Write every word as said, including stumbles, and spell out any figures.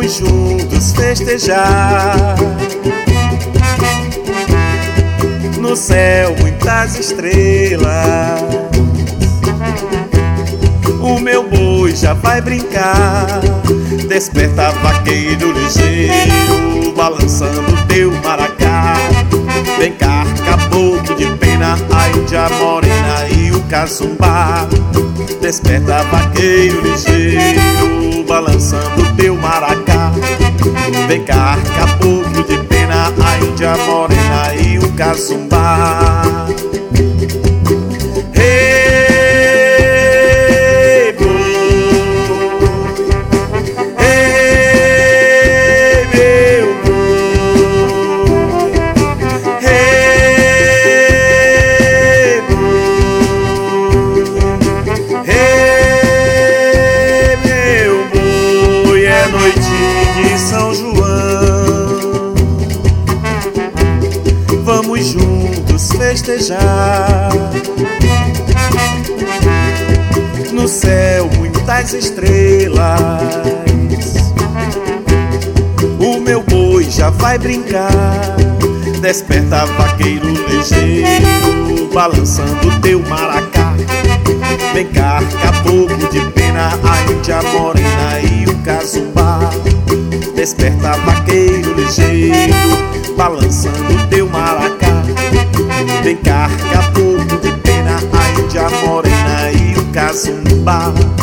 Vamos juntos festejar. No céu muitas estrelas, o meu boi já vai brincar. Desperta, vaqueiro ligeiro, balançando teu maracá. Vem cá, caboclo de pena, a índia morena e o cazumbá. Desperta, vaqueiro ligeiro, balançando teu maracá. Vem cá, caboclo de pena, a índia morena e o cazumbá. Hey, boi, hey, meu boi, hey, boi, hey, meu boi. É noite de São João, vamos juntos festejar. No céu muitas estrelas, o meu boi já vai brincar. Desperta, vaqueiro ligeiro, balançando teu maracá. Vem cá, caboclo de pena, a índia morena e o cazumbá. Desperta, vaqueiro ligeiro, balançando teu maracá. Vem cá, caboclo de pena, a índia morena e o cazumbá.